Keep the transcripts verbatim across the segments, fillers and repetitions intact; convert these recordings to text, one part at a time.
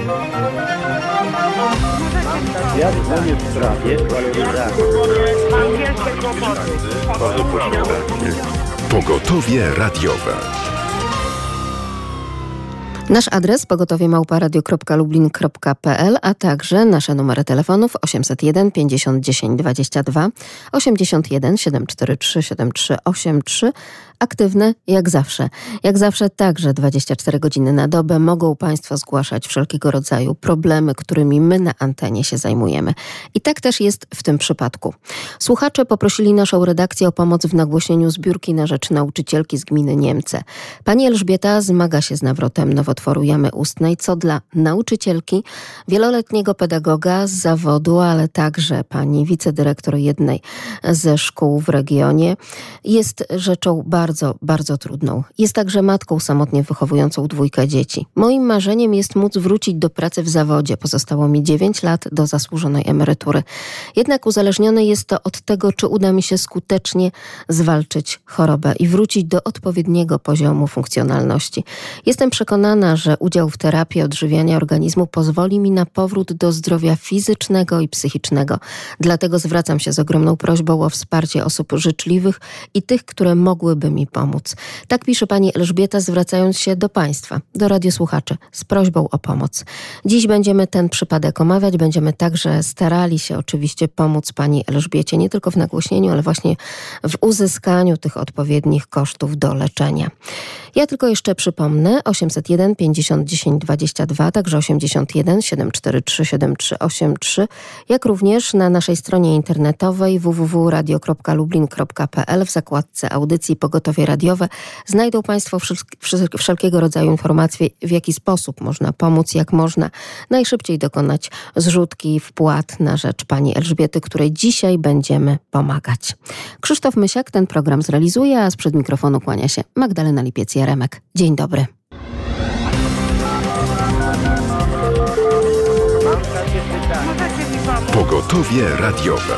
Ja dzwonię w sprawie waloryzacji. Pogotowie radiowe. Nasz adres pogotowie małpa radio kropka lublin kropka p l, a także nasze numery telefonów osiemset jeden pięćdziesiąt dziesięć dwadzieścia dwa, osiemdziesiąt jeden siedem cztery trzy siedem trzy osiem trzy. Aktywne jak zawsze. Jak zawsze także dwadzieścia cztery godziny na dobę mogą Państwo zgłaszać wszelkiego rodzaju problemy, którymi my na antenie się zajmujemy. I tak też jest w tym przypadku. Słuchacze poprosili naszą redakcję o pomoc w nagłośnieniu zbiórki na rzecz nauczycielki z gminy Niemce. Pani Elżbieta zmaga się z nawrotem nowotworu jamy ustnej, co dla nauczycielki, wieloletniego pedagoga z zawodu, ale także pani wicedyrektor jednej ze szkół w regionie, jest rzeczą bardzo Bardzo, bardzo trudną. Jest także matką samotnie wychowującą dwójkę dzieci. Moim marzeniem jest móc wrócić do pracy w zawodzie. Pozostało mi dziewięć lat do zasłużonej emerytury. Jednak uzależnione jest to od tego, czy uda mi się skutecznie zwalczyć chorobę i wrócić do odpowiedniego poziomu funkcjonalności. Jestem przekonana, że udział w terapii odżywiania organizmu pozwoli mi na powrót do zdrowia fizycznego i psychicznego. Dlatego zwracam się z ogromną prośbą o wsparcie osób życzliwych i tych, które mogłyby mi pomóc. Tak pisze pani Elżbieta, zwracając się do Państwa, do radiosłuchaczy, z prośbą o pomoc. Dziś będziemy ten przypadek omawiać, będziemy także starali się oczywiście pomóc pani Elżbiecie, nie tylko w nagłośnieniu, ale właśnie w uzyskaniu tych odpowiednich kosztów do leczenia. Ja tylko jeszcze przypomnę, osiemset jeden pięćdziesiąt dziesięć dwadzieścia dwa, także osiemdziesiąt jeden siedem cztery trzy siedem trzy osiem trzy, jak również na naszej stronie internetowej w w w kropka radio kropka lublin kropka p l w zakładce audycji Pogotowie radiowe znajdą Państwo wszelkiego rodzaju informacje, w jaki sposób można pomóc, jak można najszybciej dokonać zrzutki, wpłat na rzecz pani Elżbiety, której dzisiaj będziemy pomagać. Krzysztof Mysiak ten program zrealizuje, a sprzed mikrofonu kłania się Magdalena Lipiec-Jaremek. Dzień dobry. Pogotowie radiowe.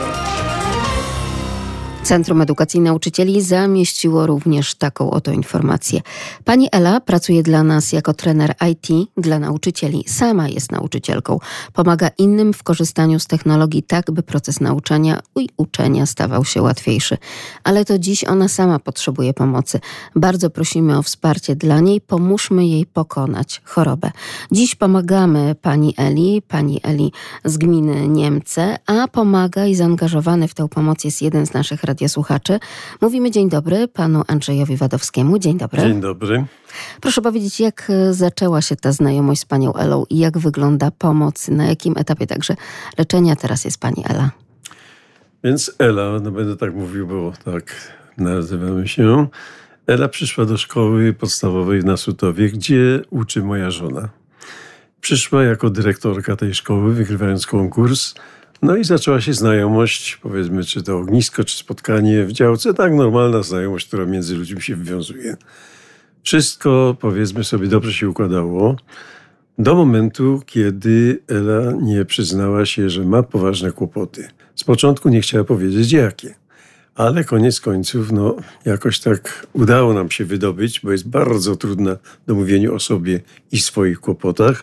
Centrum Edukacji Nauczycieli zamieściło również taką oto informację. Pani Ela pracuje dla nas jako trener I T dla nauczycieli. Sama jest nauczycielką. Pomaga innym w korzystaniu z technologii tak, by proces nauczania i uczenia stawał się łatwiejszy. Ale to dziś ona sama potrzebuje pomocy. Bardzo prosimy o wsparcie dla niej. Pomóżmy jej pokonać chorobę. Dziś pomagamy pani Eli, pani Eli z gminy Niemce, a pomaga i zaangażowany w tę pomoc jest jeden z naszych radiosłuchaczy. Mówimy dzień dobry panu Andrzejowi Wadowskiemu. Dzień dobry. Dzień dobry. Proszę powiedzieć, jak zaczęła się ta znajomość z panią Elą i jak wygląda pomoc, na jakim etapie także leczenia teraz jest pani Ela? Więc Ela, no będę tak mówił, bo tak nazywamy się. Ela przyszła do szkoły podstawowej w Nasutowie, gdzie uczy moja żona. Przyszła jako dyrektorka tej szkoły, wygrywając konkurs. No i zaczęła się znajomość, powiedzmy, czy to ognisko, czy spotkanie w działce. Tak, normalna znajomość, która między ludźmi się wywiązuje. Wszystko, powiedzmy sobie, dobrze się układało. Do momentu, kiedy Ela nie przyznała się, że ma poważne kłopoty. Z początku nie chciała powiedzieć jakie. Ale koniec końców, no jakoś tak udało nam się wydobyć, bo jest bardzo trudna do mówienia o sobie i swoich kłopotach.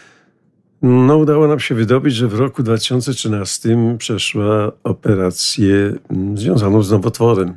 No, udało nam się wydobyć, że w roku dwa tysiące trzynastym przeszła operację związaną z nowotworem.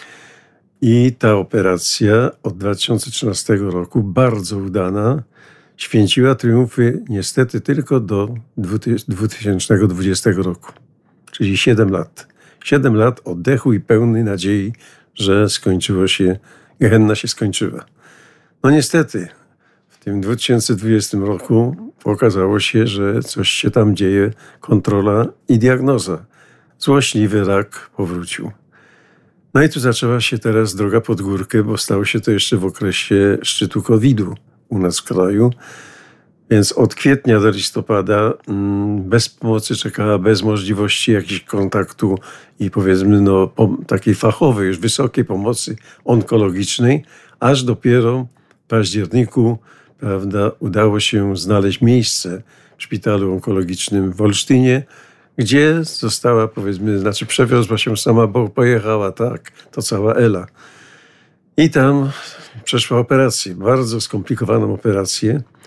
I ta operacja od dwa tysiące trzynastego roku, bardzo udana, święciła triumfy niestety tylko do dwa tysiące dwudziestego roku, czyli siedem lat. siedem lat oddechu i pełnej nadziei, że skończyło się, gehenna się skończyła. No niestety, w tym dwa tysiące dwudziestym roku okazało się, że coś się tam dzieje, kontrola i diagnoza. Złośliwy rak powrócił. No i tu zaczęła się teraz droga pod górkę, bo stało się to jeszcze w okresie szczytu kowida u nas w kraju. Więc od kwietnia do listopada bez pomocy czekała, bez możliwości jakiegoś kontaktu i powiedzmy no, po, takiej fachowej, już wysokiej pomocy onkologicznej, aż dopiero w październiku, prawda, udało się znaleźć miejsce w szpitalu onkologicznym w Olsztynie, gdzie została, powiedzmy, znaczy przewiozła się sama, bo pojechała, tak, to cała Ela. I tam przeszła operację, bardzo skomplikowaną operację,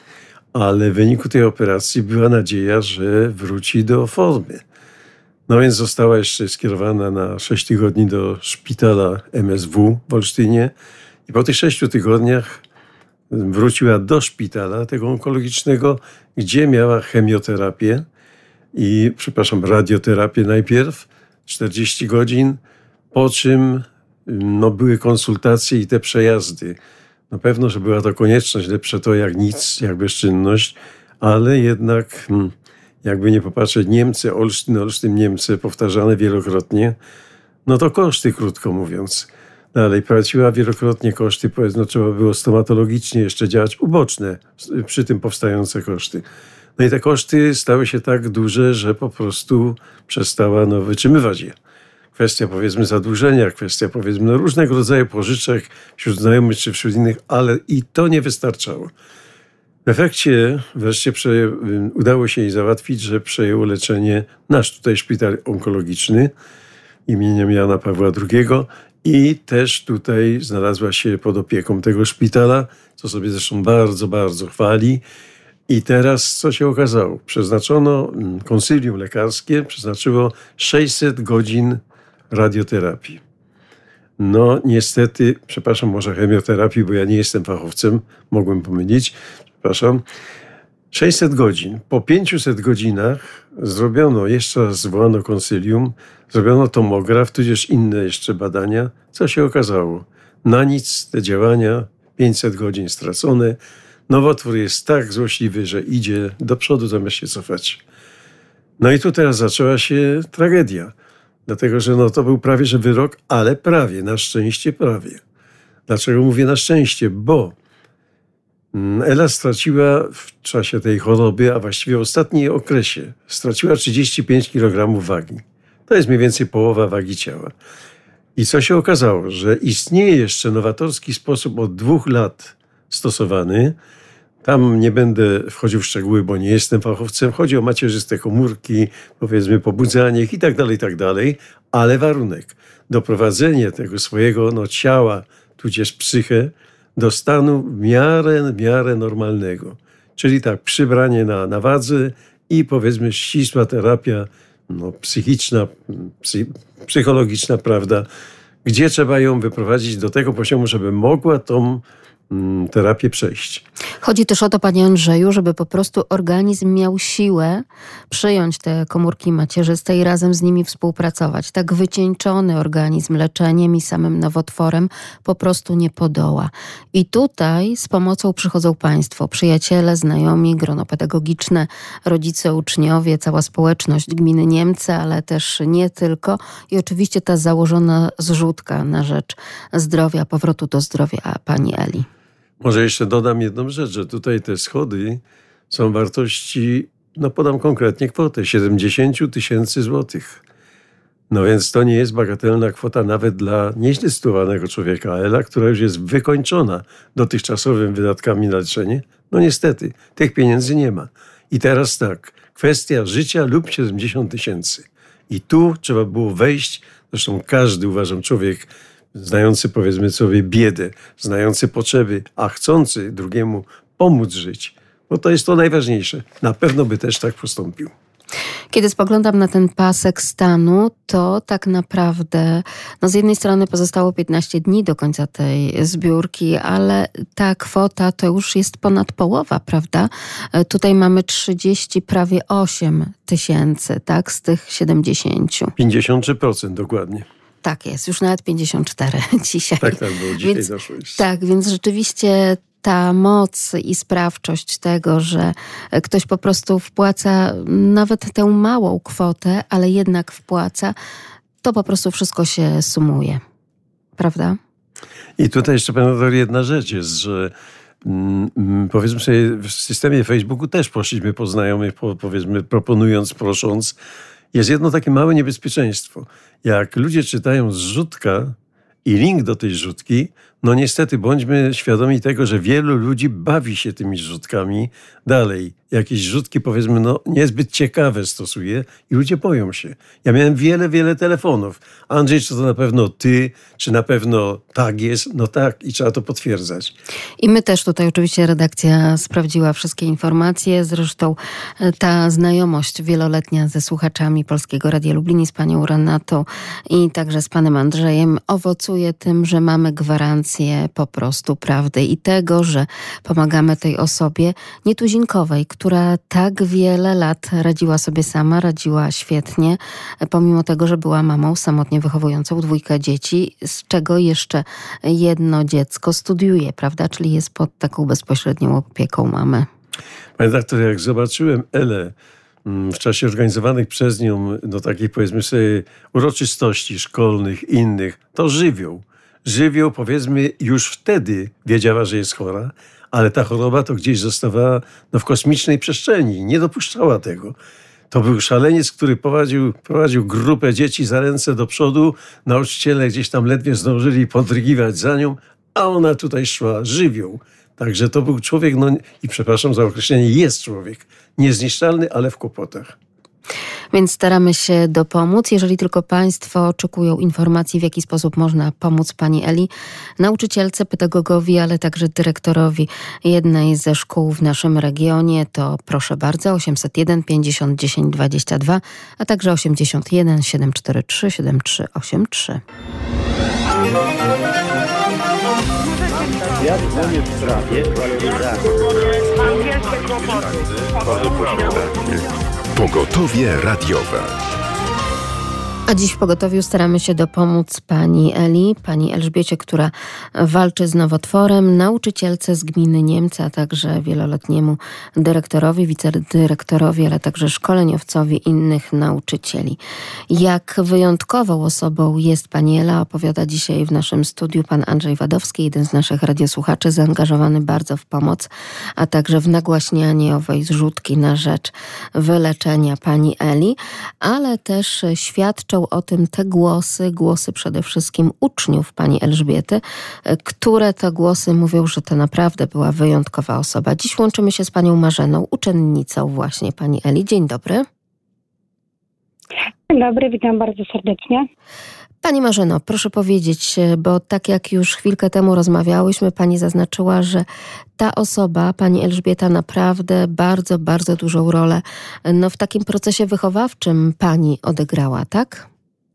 ale w wyniku tej operacji była nadzieja, że wróci do formy. No więc została jeszcze skierowana na sześć tygodni do szpitala M S W w Olsztynie i po tych sześciu tygodniach wróciła do szpitala tego onkologicznego, gdzie miała chemioterapię i, przepraszam, radioterapię najpierw, czterdzieści godzin, po czym no, były konsultacje i te przejazdy. No pewno, że była to konieczność, lepsze to jak nic, jak bezczynność, ale jednak, hmm, jakby nie popatrzeć, Niemcy, Olsztyn, Olsztyn, Niemcy, powtarzane wielokrotnie, no to koszty, krótko mówiąc. Dalej, płaciła wielokrotnie koszty, powiedzmy, no, trzeba było stomatologicznie jeszcze działać, uboczne, przy tym powstające koszty. No i te koszty stały się tak duże, że po prostu przestała no, wytrzymywać je. Kwestia, powiedzmy, zadłużenia, kwestia, powiedzmy, no, różnego rodzaju pożyczek wśród znajomych czy wśród innych, ale i to nie wystarczało. W efekcie wreszcie prze, udało się jej załatwić, że przejęło leczenie nasz tutaj szpital onkologiczny imieniem Jana Pawła drugiego i też tutaj znalazła się pod opieką tego szpitala, co sobie zresztą bardzo, bardzo chwali. I teraz co się okazało? Przeznaczono, konsylium lekarskie przeznaczyło sześćset godzin radioterapii. No niestety, przepraszam, może chemioterapii, bo ja nie jestem fachowcem, mogłem pomylić, przepraszam. sześćset godzin. Po pięciuset godzinach zrobiono, jeszcze raz zwołano konsylium, zrobiono tomograf, tudzież inne jeszcze badania. Co się okazało? Na nic te działania, pięćset godzin stracone. Nowotwór jest tak złośliwy, że idzie do przodu zamiast się cofać. No i tu teraz zaczęła się tragedia. Dlatego, że no to był prawie że wyrok, ale prawie, na szczęście prawie. Dlaczego mówię na szczęście? Bo Ela straciła w czasie tej choroby, a właściwie w ostatnim okresie, straciła trzydzieści pięć kilogramów wagi. To jest mniej więcej połowa wagi ciała. I co się okazało? Że istnieje jeszcze nowatorski sposób od dwóch lat stosowany. Tam nie będę wchodził w szczegóły, bo nie jestem fachowcem. Chodzi o macierzyste komórki, powiedzmy pobudzanie ich i tak dalej, i tak dalej. Ale warunek, doprowadzenie tego swojego no, ciała, tudzież psychę, do stanu w miarę, w miarę normalnego. Czyli tak, przybranie na, na wadze i powiedzmy ścisła terapia no, psychiczna, psy, psychologiczna, prawda, gdzie trzeba ją wyprowadzić do tego poziomu, żeby mogła tą mm, terapię przejść. Chodzi też o to, panie Andrzeju, żeby po prostu organizm miał siłę przyjąć te komórki macierzyste i razem z nimi współpracować. Tak wycieńczony organizm leczeniem i samym nowotworem po prostu nie podoła. I tutaj z pomocą przychodzą państwo, przyjaciele, znajomi, grono pedagogiczne, rodzice, uczniowie, cała społeczność gminy Niemcy, ale też nie tylko. I oczywiście ta założona zrzutka na rzecz zdrowia, powrotu do zdrowia pani Eli. Może jeszcze dodam jedną rzecz, że tutaj te schody są wartości, no podam konkretnie kwotę, siedemdziesiąt tysięcy złotych. No więc to nie jest bagatelna kwota nawet dla nieźle sytuowanego człowieka. Ela, która już jest wykończona dotychczasowymi wydatkami na leczenie, no niestety, tych pieniędzy nie ma. I teraz tak, kwestia życia lub siedemdziesiąt tysięcy. I tu trzeba było wejść, zresztą każdy, uważam, człowiek znający, powiedzmy sobie, biedę, znający potrzeby, a chcący drugiemu pomóc żyć, bo to jest to najważniejsze. Na pewno by też tak postąpił. Kiedy spoglądam na ten pasek stanu, to tak naprawdę no z jednej strony pozostało piętnaście dni do końca tej zbiórki, ale ta kwota to już jest ponad połowa, prawda? Tutaj mamy trzydzieści, prawie osiem tysięcy, tak? Z tych siedemdziesięciu. pięćdziesiąt trzy procent dokładnie. Tak jest, już nawet pięćdziesiąt cztery dzisiaj. Tak, tak, bo dzisiaj więc, doszło już. Tak, więc rzeczywiście ta moc i sprawczość tego, że ktoś po prostu wpłaca nawet tę małą kwotę, ale jednak wpłaca, to po prostu wszystko się sumuje. Prawda? I tutaj jeszcze jedna rzecz jest, że mm, powiedzmy sobie, w systemie Facebooku też poszliśmy po znajomych, po, powiedzmy proponując, prosząc. Jest jedno takie małe niebezpieczeństwo. Jak ludzie czytają zrzutka i link do tej zrzutki, No niestety, bądźmy świadomi tego, że wielu ludzi bawi się tymi zrzutkami dalej. Jakieś zrzutki, powiedzmy, no niezbyt ciekawe stosuje i ludzie boją się. Ja miałem wiele, wiele telefonów. Andrzej, czy to na pewno ty, czy na pewno tak jest? No tak, i trzeba to potwierdzać. I my też tutaj oczywiście redakcja sprawdziła wszystkie informacje. Zresztą ta znajomość wieloletnia ze słuchaczami Polskiego Radia Lublin, z panią Renatą i także z panem Andrzejem owocuje tym, że mamy gwarancję po prostu prawdy i tego, że pomagamy tej osobie nietuzinkowej, która tak wiele lat radziła sobie sama, radziła świetnie, pomimo tego, że była mamą samotnie wychowującą dwójkę dzieci, z czego jeszcze jedno dziecko studiuje, prawda? Czyli jest pod taką bezpośrednią opieką mamy. Panie doktorze, jak zobaczyłem Elę w czasie organizowanych przez nią, no takich powiedzmy sobie uroczystości szkolnych, innych, to żywioł. Żywioł, powiedzmy, już wtedy wiedziała, że jest chora, ale ta choroba to gdzieś zostawała no, w kosmicznej przestrzeni. Nie dopuszczała tego. To był szaleniec, który prowadził, prowadził grupę dzieci za ręce do przodu. Nauczyciele gdzieś tam ledwie zdążyli podrygiwać za nią, a ona tutaj szła żywioł. Także to był człowiek, no i przepraszam za określenie, jest człowiek. Niezniszczalny, ale w kłopotach. Więc staramy się dopomóc. Jeżeli tylko państwo oczekują informacji, w jaki sposób można pomóc pani Eli, nauczycielce, pedagogowi, ale także dyrektorowi jednej ze szkół w naszym regionie, to proszę bardzo, osiemset jeden pięćdziesiąt dziesięć dwadzieścia dwa, a także osiemdziesiąt jeden siedem cztery trzy siedem trzy osiem trzy. Ja dzwonię w sprawie waloryzacji. Pogotowie radiowe. A dziś w pogotowiu staramy się dopomóc pani Eli, pani Elżbiecie, która walczy z nowotworem, nauczycielce z gminy Niemcy, a także wieloletniemu dyrektorowi, wicedyrektorowi, ale także szkoleniowcowi innych nauczycieli. Jak wyjątkową osobą jest pani Ela, opowiada dzisiaj w naszym studiu pan Andrzej Wadowski, jeden z naszych radiosłuchaczy, zaangażowany bardzo w pomoc, a także w nagłaśnianie owej zrzutki na rzecz wyleczenia pani Eli, ale też świadczą o tym te głosy, głosy przede wszystkim uczniów pani Elżbiety, które te głosy mówią, że to naprawdę była wyjątkowa osoba. Dziś łączymy się z panią Marzeną, uczennicą właśnie pani Eli. Dzień dobry. Dzień dobry, witam bardzo serdecznie. Pani Marzeno, proszę powiedzieć, bo tak jak już chwilkę temu rozmawiałyśmy, pani zaznaczyła, że ta osoba, pani Elżbieta, naprawdę bardzo, bardzo dużą rolę no, w takim procesie wychowawczym pani odegrała, tak?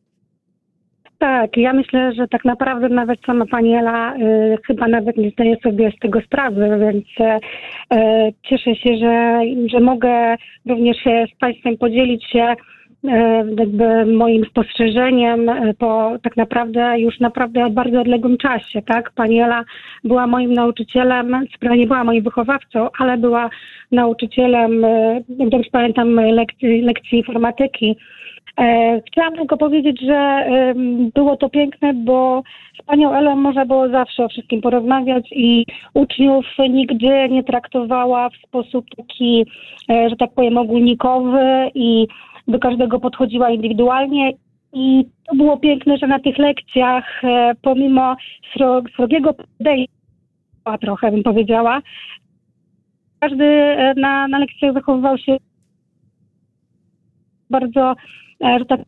Tak, ja myślę, że tak naprawdę nawet sama pani Ela y, chyba nawet nie zdaje sobie z tego sprawy, więc y, cieszę się, że, że mogę również się z państwem podzielić się jakby moim spostrzeżeniem po tak naprawdę już naprawdę bardzo odległym czasie, tak? Pani Ela była moim nauczycielem, nie była moim wychowawcą, ale była nauczycielem, jak dobrze pamiętam, lekcji, lekcji informatyki. Chciałam tylko powiedzieć, że było to piękne, bo z panią Elą można było zawsze o wszystkim porozmawiać i uczniów nigdy nie traktowała w sposób taki, że tak powiem, ogólnikowy i do każdego podchodziła indywidualnie i to było piękne, że na tych lekcjach pomimo srogiego podejścia trochę bym powiedziała, każdy na, na lekcjach zachowywał się bardzo, że tak,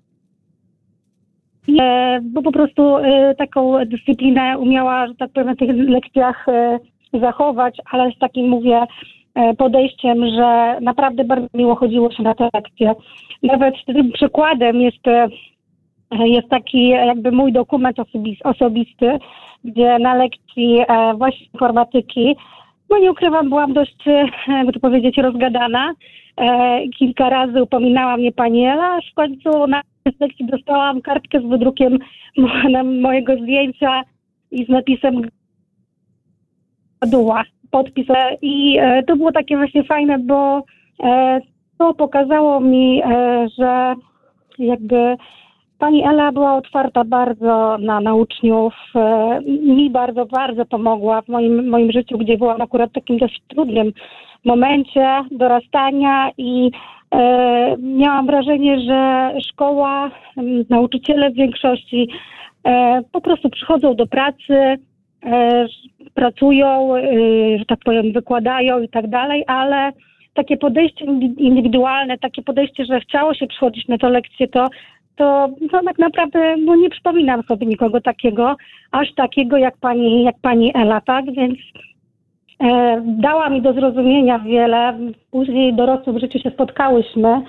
bo po prostu taką dyscyplinę umiała, że tak powiem, na tych lekcjach zachować, ale z takim, mówię, podejściem, że naprawdę bardzo miło chodziło się na te lekcje. Nawet tym przykładem jest, jest taki jakby mój dokument osobisty, gdzie na lekcji właśnie informatyki, no nie ukrywam, byłam dość, jakby to powiedzieć, rozgadana. Kilka razy upominała mnie pani Ela, aż w końcu na lekcji dostałam kartkę z wydrukiem mojego zdjęcia i z napisem Duła. Podpis. I e, to było takie właśnie fajne, bo e, to pokazało mi, e, że jakby pani Ela była otwarta bardzo na, na uczniów. E, mi bardzo, bardzo pomogła w moim, moim życiu, gdzie byłam akurat w takim dość trudnym momencie dorastania i e, miałam wrażenie, że szkoła, nauczyciele w większości e, po prostu przychodzą do pracy, e, pracują, e, że tak powiem, wykładają i tak dalej, ale takie podejście indywidualne, takie podejście, że chciało się przychodzić na tę lekcję, to, to, to tak naprawdę no nie przypominam sobie nikogo takiego, aż takiego jak pani, jak pani Ela, tak? Więc e, dała mi do zrozumienia wiele. Później dorosłym w życiu się spotkałyśmy.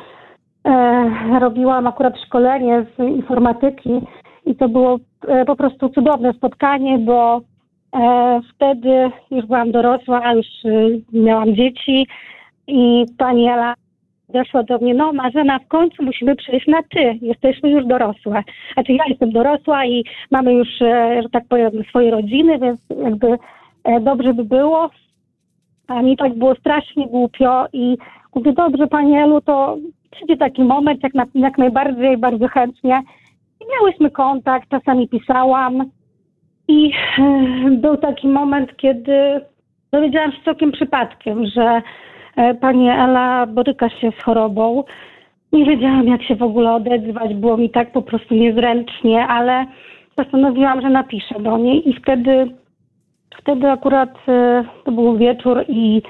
E, robiłam akurat szkolenie z informatyki i to było e, po prostu cudowne spotkanie, bo e, wtedy już byłam dorosła, już e, miałam dzieci i pani Ela doszła do mnie, no Marzena, w końcu musimy przejść na ty, jesteśmy już dorosłe. Znaczy ja jestem dorosła i mamy już, e, że tak powiem, swoje rodziny, więc jakby e, dobrze by było. A mi tak było strasznie głupio i mówię, dobrze pani Elu, to przyjdzie taki moment, jak, na, jak najbardziej, bardzo chętnie. I miałyśmy kontakt, czasami pisałam i e, był taki moment, kiedy dowiedziałam się całkiem przypadkiem, że e, pani Ela boryka się z chorobą. Nie wiedziałam, jak się w ogóle odezwać, było mi tak po prostu niezręcznie, ale postanowiłam, że napiszę do niej i wtedy, wtedy akurat e, to był wieczór i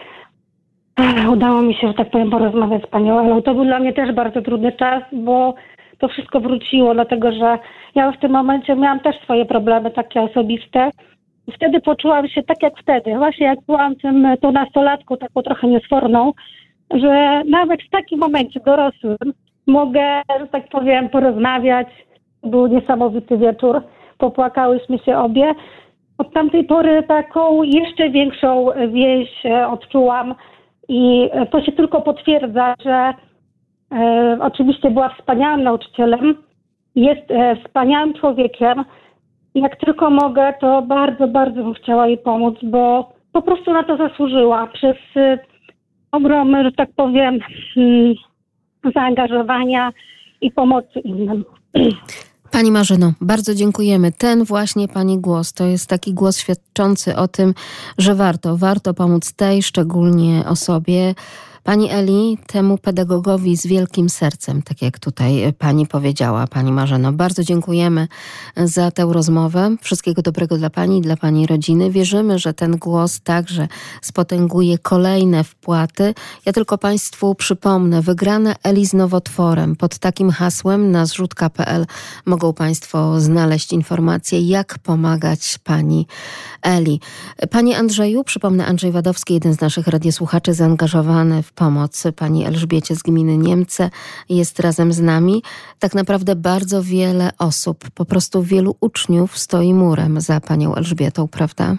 udało mi się, że tak powiem, porozmawiać z panią Elą. To był dla mnie też bardzo trudny czas, bo to wszystko wróciło, dlatego że ja w tym momencie miałam też swoje problemy takie osobiste. I wtedy poczułam się tak jak wtedy, właśnie jak byłam tym, tą nastolatką, taką trochę niesforną, że nawet w takim momencie dorosłym mogę, że tak powiem, porozmawiać. Był niesamowity wieczór, popłakałyśmy się obie. Od tamtej pory taką jeszcze większą więź odczułam. I to się tylko potwierdza, że e, oczywiście była wspaniałym nauczycielem, jest e, wspaniałym człowiekiem. Jak tylko mogę, to bardzo, bardzo bym chciała jej pomóc, bo po prostu na to zasłużyła przez e, ogrom, że tak powiem, hmm, zaangażowania i pomocy innym. Pani Marzeno, bardzo dziękujemy. Ten właśnie pani głos, to jest taki głos świadczący o tym, że warto, warto pomóc tej szczególnie osobie, pani Eli, temu pedagogowi z wielkim sercem, tak jak tutaj pani powiedziała, pani Marzeno. Bardzo dziękujemy za tę rozmowę. Wszystkiego dobrego dla pani i dla pani rodziny. Wierzymy, że ten głos także spotęguje kolejne wpłaty. Ja tylko państwu przypomnę, wygrana Eli z nowotworem. Pod takim hasłem na zrzutka kropka pe el mogą państwo znaleźć informacje, jak pomagać pani Eli. Panie Andrzeju, przypomnę, Andrzej Wadowski, jeden z naszych radiosłuchaczy zaangażowany w pomoc pani Elżbiecie z gminy Niemce, jest razem z nami. Tak naprawdę bardzo wiele osób, po prostu wielu uczniów stoi murem za panią Elżbietą, prawda?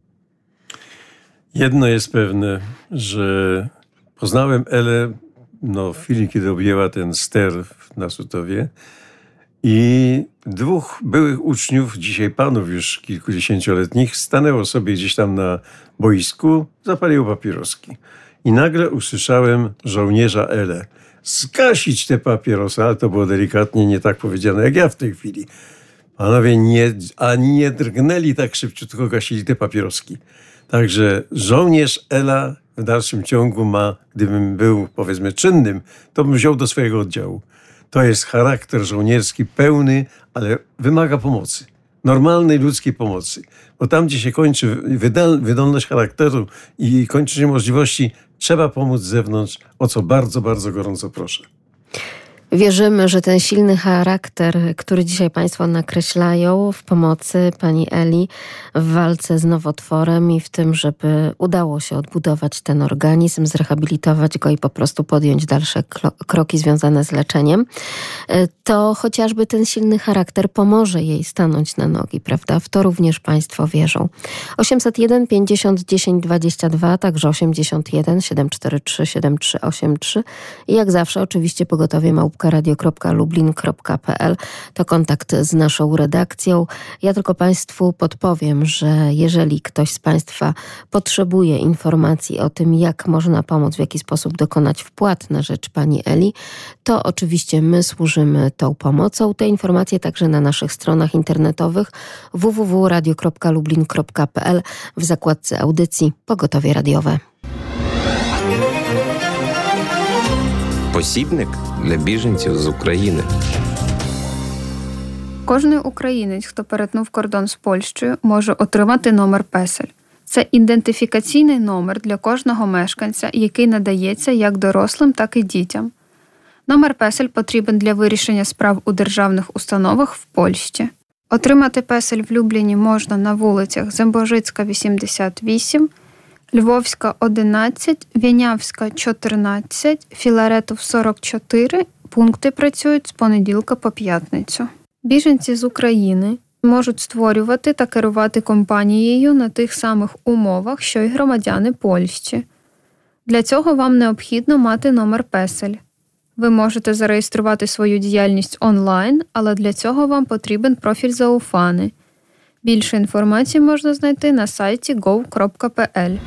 Jedno jest pewne, że poznałem Elę no, w chwili, kiedy objęła ten ster na Sutowie i dwóch byłych uczniów, dzisiaj panów już kilkudziesięcioletnich, stanęło sobie gdzieś tam na boisku, zapaliło papieroski. I nagle usłyszałem żołnierza Elę. Zgasić te papierosy, ale to było delikatnie nie tak powiedziane jak ja w tej chwili. Panowie nie, ani nie drgnęli tak szybciutko, gasili te papieroski. Także żołnierz Ela w dalszym ciągu ma, gdybym był powiedzmy czynnym, to bym wziął do swojego oddziału. To jest charakter żołnierski pełny, ale wymaga pomocy. Normalnej ludzkiej pomocy. Bo tam, gdzie się kończy wydal- wydolność charakteru i kończy się możliwości, trzeba pomóc z zewnątrz, o co bardzo, bardzo gorąco proszę. Wierzymy, że ten silny charakter, który dzisiaj państwo nakreślają w pomocy pani Eli w walce z nowotworem i w tym, żeby udało się odbudować ten organizm, zrehabilitować go i po prostu podjąć dalsze kroki związane z leczeniem, to chociażby ten silny charakter pomoże jej stanąć na nogi, prawda? W to również państwo wierzą. osiemset jeden pięćdziesiąt dziesięć dwadzieścia dwa, także osiemdziesiąt jeden siedem cztery trzy siedem trzy osiem trzy i jak zawsze oczywiście pogotowie małpka radio kropka lublin kropka pe el to kontakt z naszą redakcją. Ja tylko państwu podpowiem, że jeżeli ktoś z państwa potrzebuje informacji o tym, jak można pomóc, w jaki sposób dokonać wpłat na rzecz pani Eli, to oczywiście my służymy tą pomocą. Te informacje także na naszych stronach internetowych w w w kropka radio kropka lublin kropka pe el w zakładce audycji Pogotowie radiowe. Посібник для біженців з України. Кожний українець, хто перетнув кордон з Польщею, може отримати номер песель. Це ідентифікаційний номер для кожного мешканця, який надається як дорослим, так і дітям. Номер песель потрібен для вирішення справ у державних установах в Польщі. Отримати песель в Любліні можна на вулицях Зембожицька, вісімдесят вісім, Львовська, одинадцять, Вінявська, чотирнадцять, Філаретов, сорок чотири. Пункти працюють з понеділка по п'ятницю. Біженці з України можуть створювати та керувати компанією на тих самих умовах, що й громадяни Польщі. Для цього вам необхідно мати номер песель. Ви можете зареєструвати свою діяльність онлайн, але для цього вам потрібен профіль Зауфани. Більше інформації можна знайти на сайті гов крапка пе ель.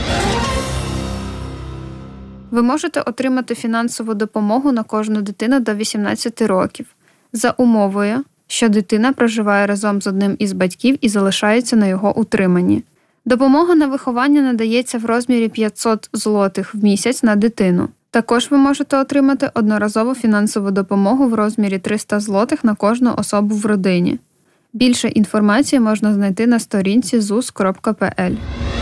Ви можете отримати фінансову допомогу на кожну дитину до вісімнадцяти років, за умовою, що дитина проживає разом з одним із батьків і залишається на його утриманні. Допомога на виховання надається в розмірі п'ятсот злотих в місяць на дитину. Також ви можете отримати одноразову фінансову допомогу в розмірі триста злотих на кожну особу в родині. Більше інформації можна знайти на сторінці зус крапка пе ель.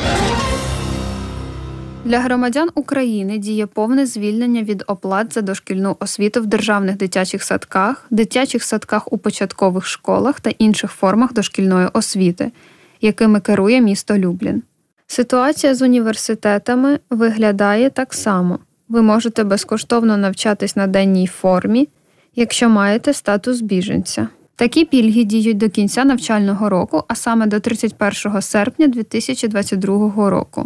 Для громадян України діє повне звільнення від оплат за дошкільну освіту в державних дитячих садках, дитячих садках у початкових школах та інших формах дошкільної освіти, якими керує місто Люблін. Ситуація з університетами виглядає так само. Ви можете безкоштовно навчатись на денній формі, якщо маєте статус біженця. Такі пільги діють до кінця навчального року, а саме до тридцять першого серпня дві тисячі двадцять другого року.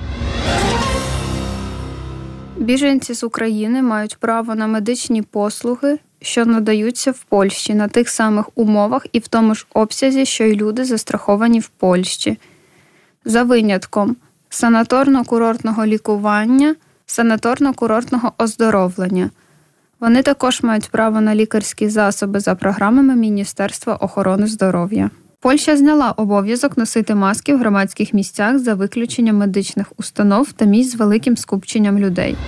Біженці з України мають право на медичні послуги, що надаються в Польщі на тих самих умовах і в тому ж обсязі, що й люди, застраховані в Польщі. За винятком санаторно-курортного лікування, санаторно-курортного оздоровлення. Вони також мають право на лікарські засоби за програмами Міністерства охорони здоров'я. Польща зняла обов'язок носити маски в громадських місцях за виключенням медичних установ та місць з великим скупченням людей.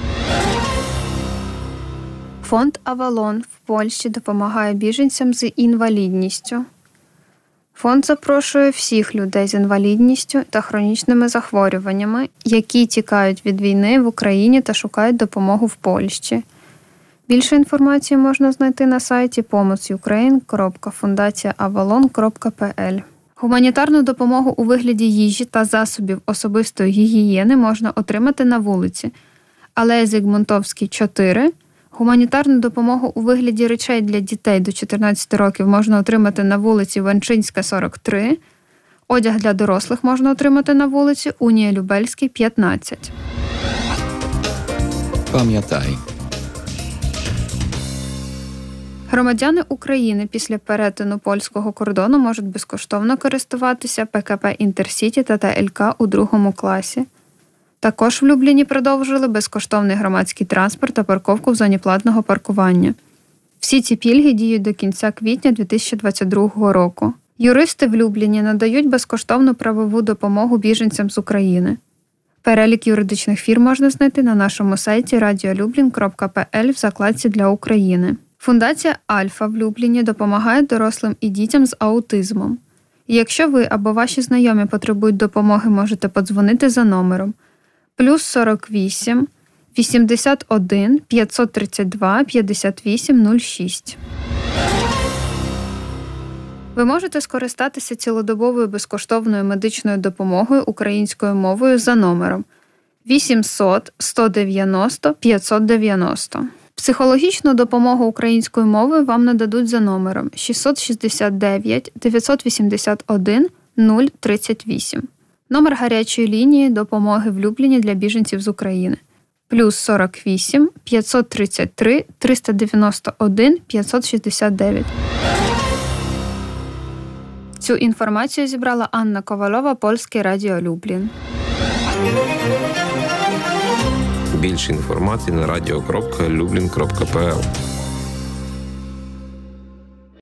Фонд «Авалон» в Польщі допомагає біженцям з інвалідністю. Фонд запрошує всіх людей з інвалідністю та хронічними захворюваннями, які тікають від війни в Україні та шукають допомогу в Польщі. Більше інформації можна знайти на сайті помоць юкрейн крапка фундація авалон крапка пе ель. Гуманітарну допомогу у вигляді їжі та засобів особистої гігієни можна отримати на вулиці Алея Зігмунтовській, чотири. Гуманітарну допомогу у вигляді речей для дітей до чотирнадцяти років можна отримати на вулиці Ванчинська, сорок три. Одяг для дорослих можна отримати на вулиці Унія Любельській, п'ятнадцять. Пам'ятай. Громадяни України після перетину польського кордону можуть безкоштовно користуватися пе ка пе «Інтерсіті» та те ель ка у другому класі. Також в Любліні продовжили безкоштовний громадський транспорт та парковку в зоні платного паркування. Всі ці пільги діють до кінця квітня дві тисячі двадцять другого року. Юристи в Любліні надають безкоштовну правову допомогу біженцям з України. Перелік юридичних фірм можна знайти на нашому сайті радіолюблін крапка пе ель в закладці «Для України». Фундація «Альфа» в Любліні допомагає дорослим і дітям з аутизмом. І якщо ви або ваші знайомі потребують допомоги, можете подзвонити за номером плюс сорок вісім, вісімдесят один, п'ятсот тридцять два, п'ятдесят вісім, нуль шість. Ви можете скористатися цілодобовою безкоштовною медичною допомогою українською мовою за номером вісімсот, сто дев'яносто, п'ятсот дев'яносто. Психологічну допомогу українською мовою вам нададуть за номером шістсот шістдесят дев'ять, дев'ятсот вісімдесят один, нуль тридцять вісім. Номер гарячої лінії допомоги в Любліні для біженців з України. Плюс сорок вісім, п'ятсот тридцять три, триста дев'яносто один, п'ятсот шістдесят дев'ять. Цю інформацію зібрала Анна Ковальова, Польське радіо Люблін. Більше інформації на радіо крапка люблін крапка пе ел.